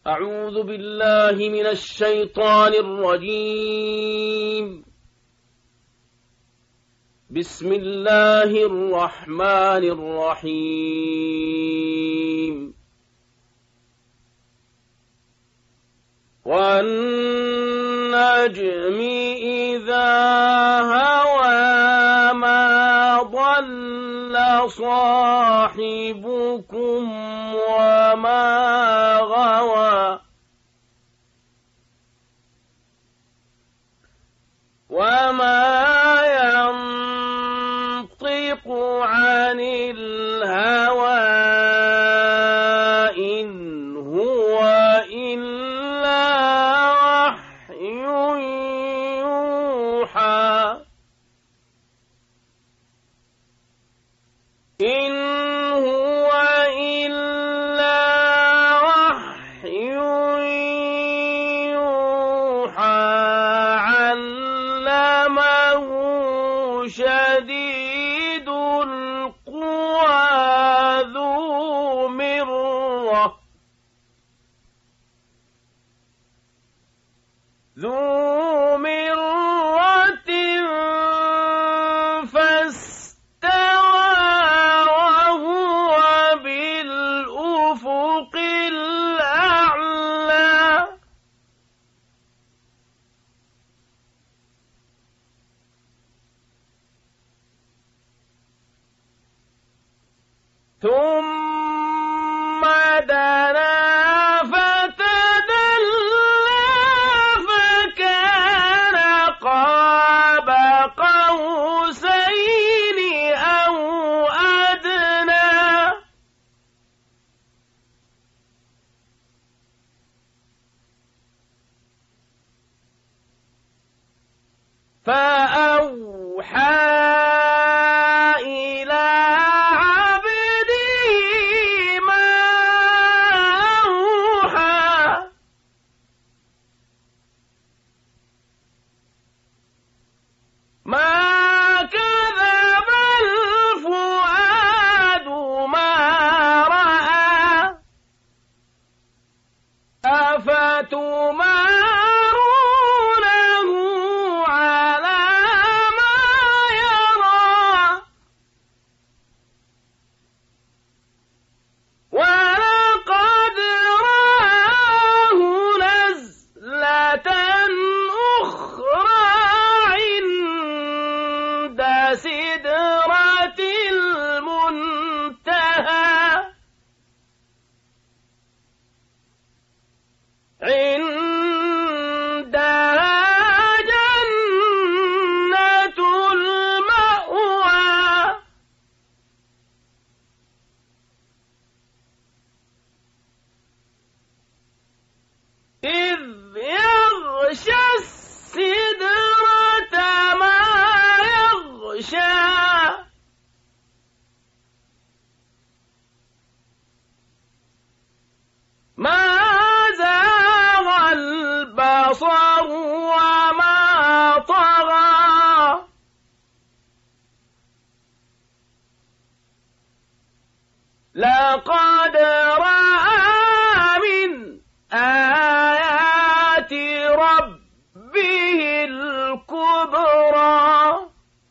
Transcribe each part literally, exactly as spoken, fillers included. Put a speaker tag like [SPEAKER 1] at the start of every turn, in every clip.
[SPEAKER 1] أعوذ بالله من الشيطان الرجيم. بسم الله الرحمن الرحيم. والنجم إذا هوى ما ضل صاحبكم وما غوى وما ينطق عن الهوى إن هو إلا وحي يوحى إن هو إلا وحي يوحى علمه شديد القوى ذو مرة ذو مرة فاستوى وهو بالأفق الأعلى ثم دنا فتدلى فكان قاب قوسين أو أدنى فأوحى إلى عبده ما أوحى ما كذب الفؤاد ما رأى أفتمارونه على ما يرى ولقد رآه نزلة أخرى عند سدرة المنتهى عندها جنة المأوى إذ يغشى السدرة ما يغشى ما زاغ البصر وما طغى لقد رأى من آيات ربه الكبرى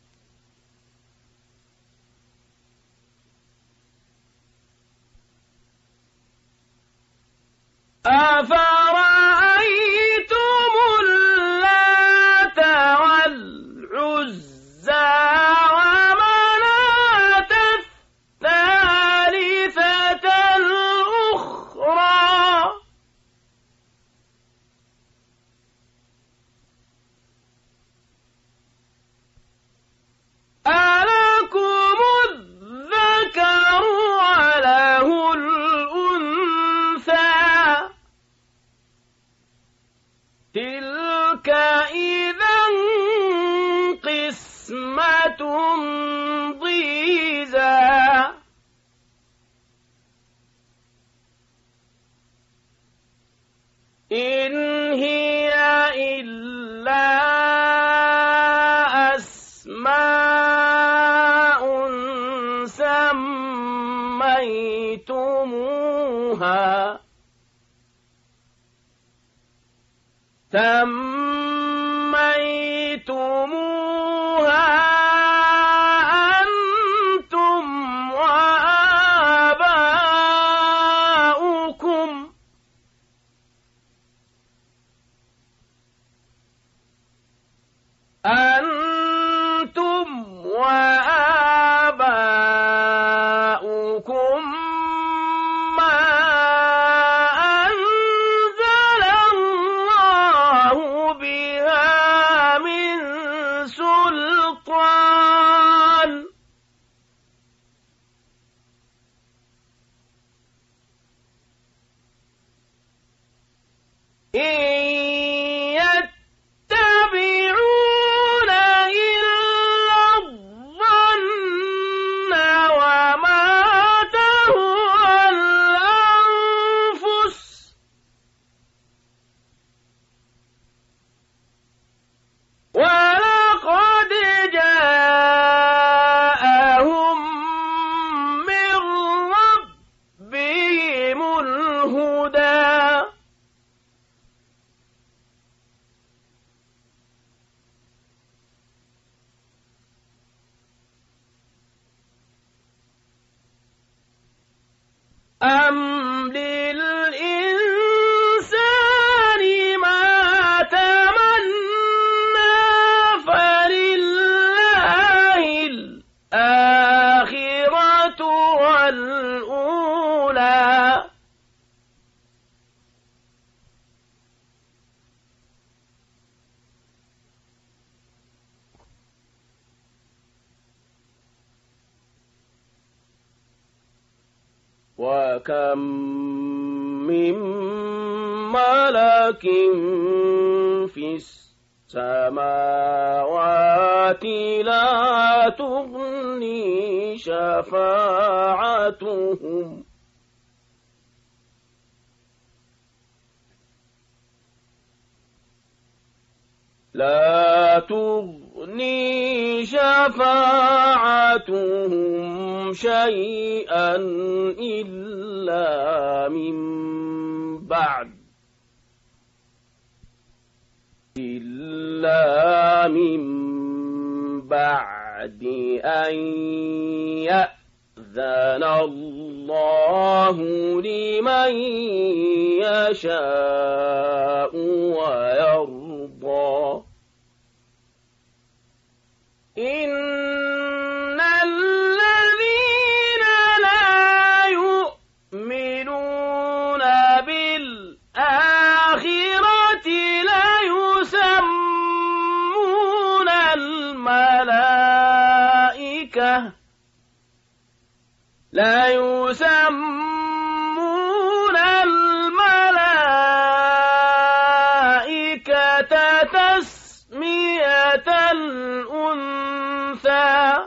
[SPEAKER 1] أفرأيتم اللات والعزى ومناة الثالثة الأخرى ألكم الذكر وله الأنثى تلك إذا قسمة ضيزى إن هي إلا أسماء سميتموها سميتموها أنتم وآباؤكم أنتم وآباؤكم ما أنزل الله بها من سلطان إن يتبعون إلا الظن وما تهوى الأنفس ولقد جاءهم من ربهم الهدى أم للإنسان ما تمنى فلله الآخرة والأولى وكم من ملك في السماوات لا تغني شفاعتهم لا تغني شفاعتهم شيئا إلا من بعد إلا من بعد أن يأذن الله لمن يشاء ويرضى إن الذين لا يؤمنون بالآخرة ليسمون الملائكة ليسمون الملائكة تسمية الأنثى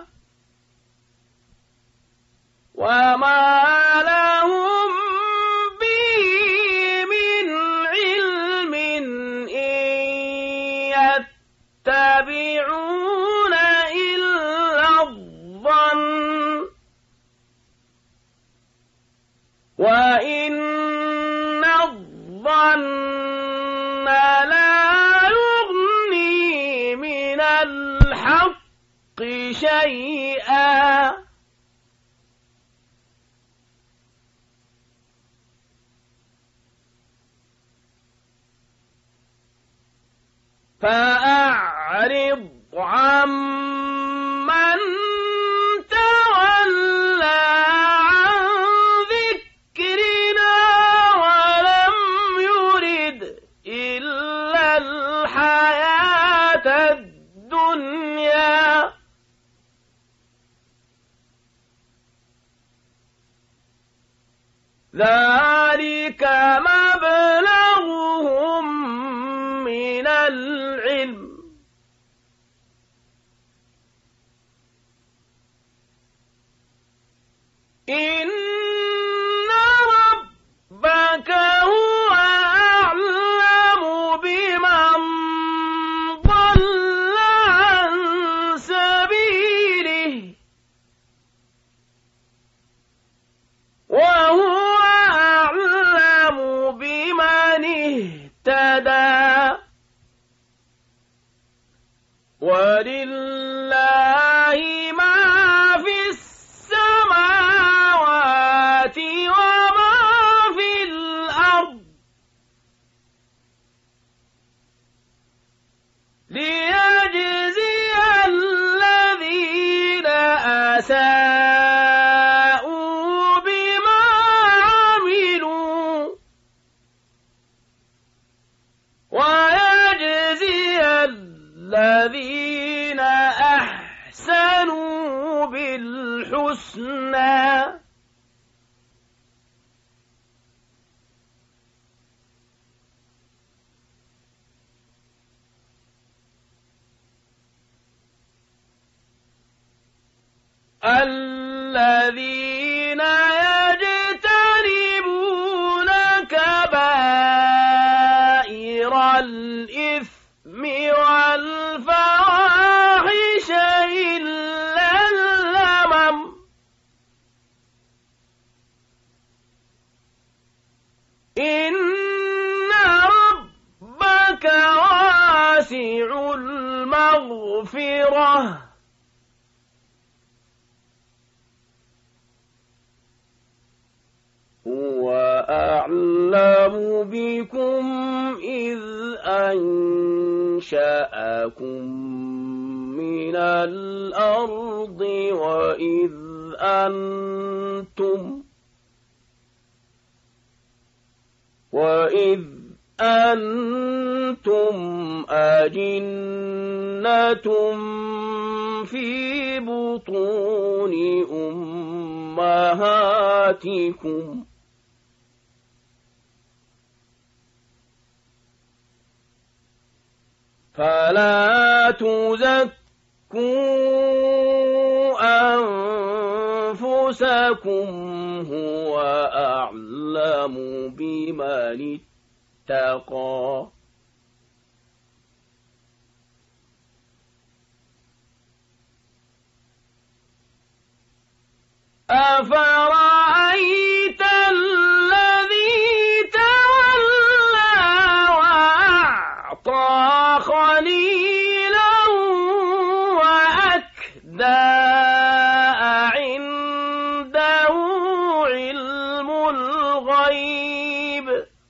[SPEAKER 1] وما لهم به من علم إن يتبعون إلا الظن وإن الظن لا يغني من الحق شيئا فأعرض عمن تولى عن ذكرنا ولم يرد إلا الحياة الدنيا ذلك مبلغهم من العلم ويجزي الذين أحسنوا بالحسنى الذين يجتنبون كبائر الإثم والفواحش إلا اللمم إن ربك واسع المغفرة هو أعلم بكم إذ أنشأكم من الأرض وإذ أنتم وإذ أنتم أجنة في بطون أمهاتكم فلا تزكوا أنفسكم هو أعلم بمن اتقى أفرأيت الذي تولى وأعطى قليلا وأكدى عنده علم الغيب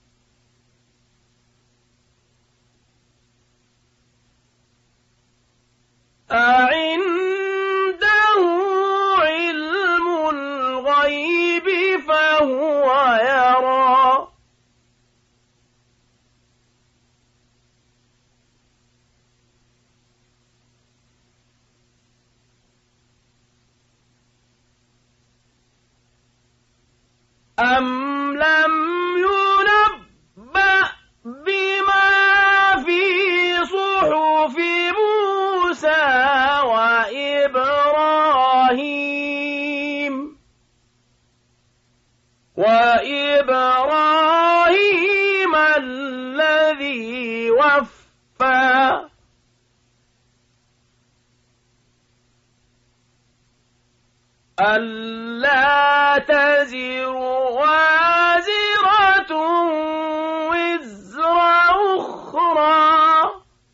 [SPEAKER 1] أعنده علم الغيب فهو يرى أم لم ينبأ بما في صحف موسى وإبراهيم وإبراهيم الذي وفى ألا تزر وازرة وزر أخرى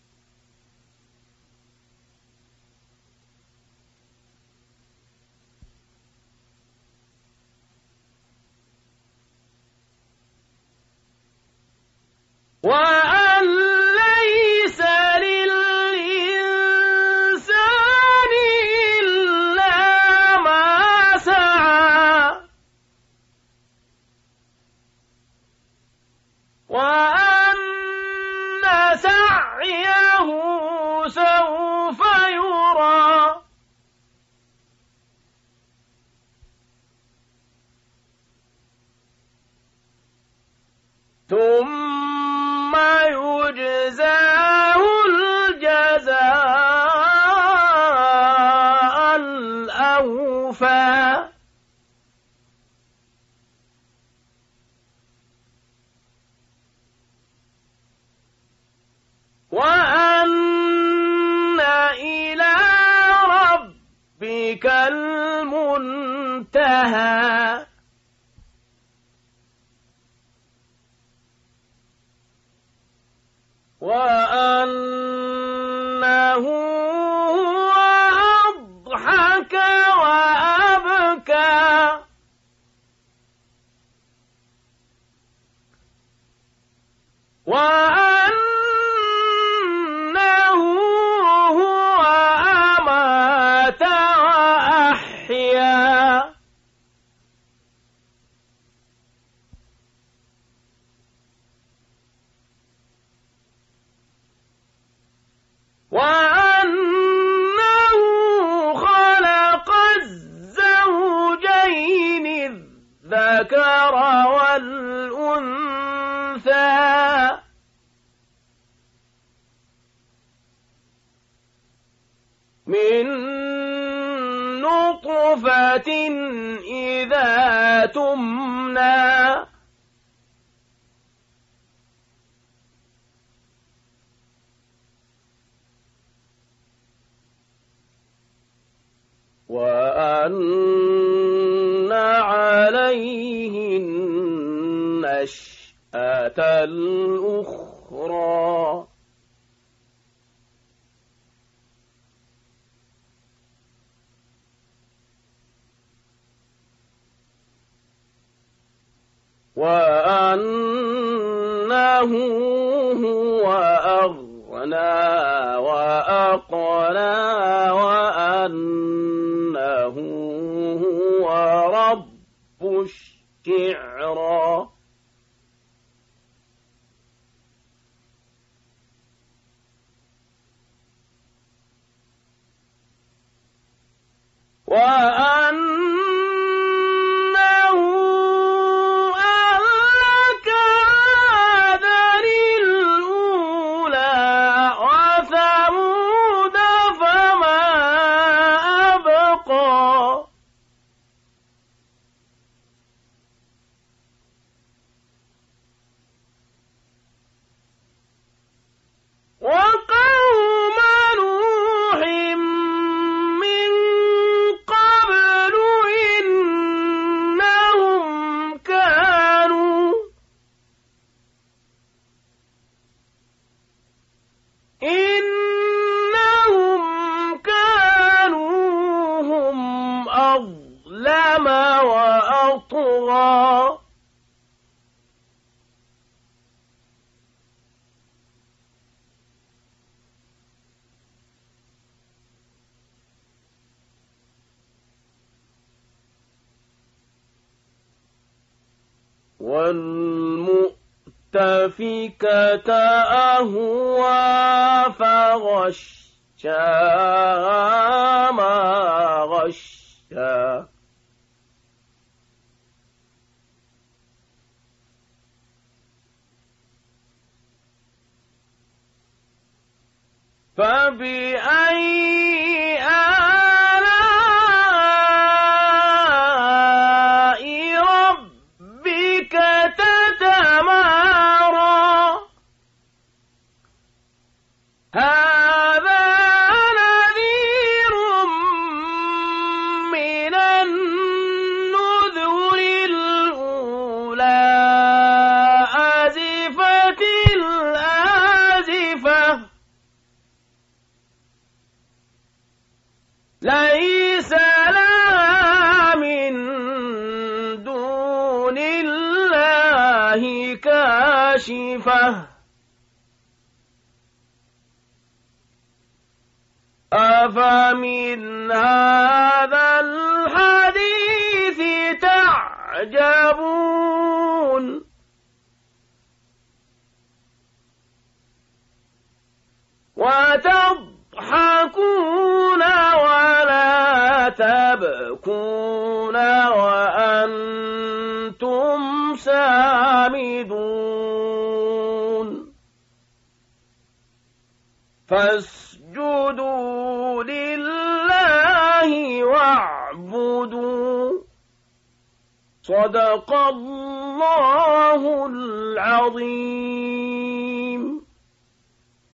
[SPEAKER 1] وأن ليس للإنسان إلا ما سعى وأن سعيه سوف يرى ثم يجزاه الجزاء الأوفى وأن إلى ربك المنتهى وأنه هو أضحك وأبكى وأنه هو أمات وأحيا من نطفة إذا تمنى وأن عليه النشأة الأخرى وأنه هو أغنى وأقنى وأنه هو رب الشعرى وأنه أهلك عادًا الأولى وثمود فما أبقى وقوم نوح من قبل إنهم كانوا إنهم كانوا هم أظلم وأطغى والمؤتفكة أهوى فغشاها ما غشا فبأي آلاء ربك تتمارى هذا نذير من النذر الأولى آزفت الآزفة ليس لها من دون الله كاشفة أفمن هذا الحديث تعجبون وتضحكون ولا تبكون وأنتم سامدون فاسجدوا لله واعبدوا صدق الله العظيم.